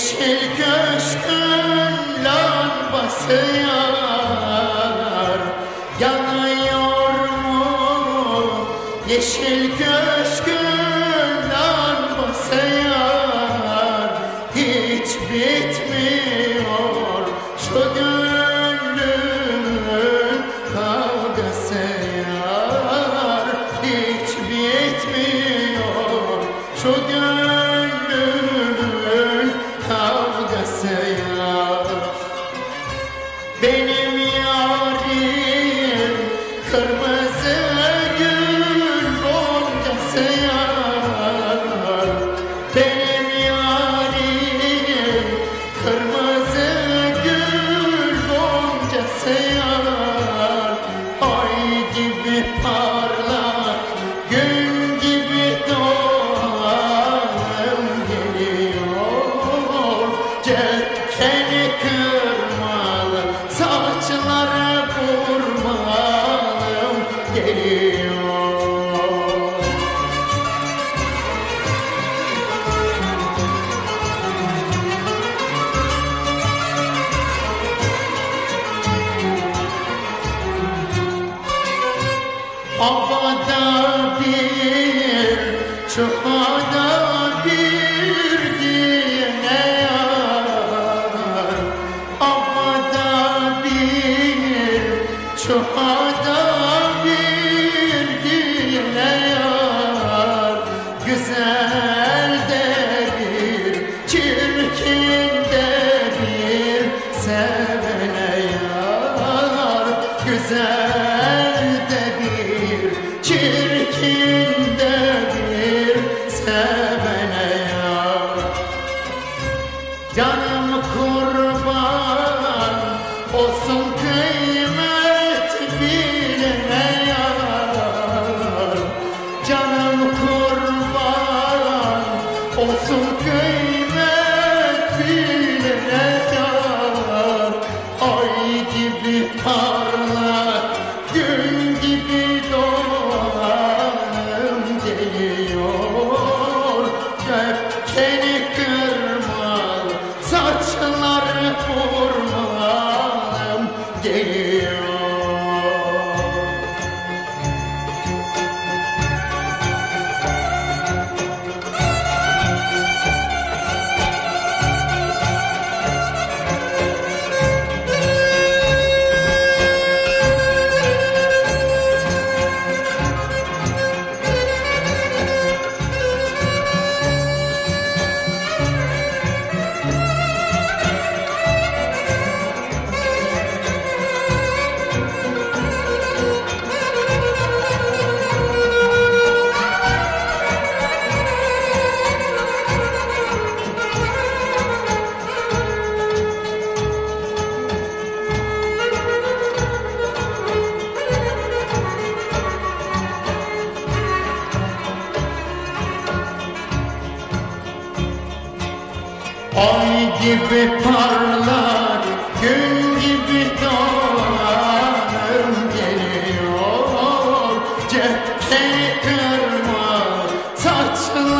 Yeşil köşkün lambası yar, yanıyor mu? Yeşil köşkün lambası yar, hiç bitmiyor şu gönlümün kavgası yar, hiç bitmiyor şu gönlümün kavgası yar. Benim yarim kırmızı gül goncası yar, benim yarim kırmızı gül goncası yar. Ay gibi parlak, gün gibi doğanım geliyor, cetkeni kırmalı, saçları vurmalım geliyor. Abada bir, çuhada bir diyene yar, abada bir, çuhada bir diyene yar. Güzel de bir, çirkin de bir sevene yar. Güzel de bir, çirkin de bir sevene yar. Canım kurban olsun kıymet bilene yar, canım kurban olsun kıymet bilene yar. Ay gibi parlak, gün gibi doğanım geliyor, gökçeni kırmalı, saçları vurmalım geliyor. Ay gibi parlak, gün gibi doğanım geliyor, cepheni kırma, saçları